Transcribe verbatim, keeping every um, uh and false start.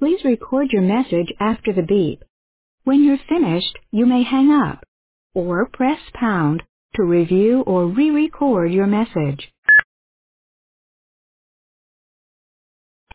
Please record your message after the beep. When you're finished, you may hang up or press pound to review or re-record your message.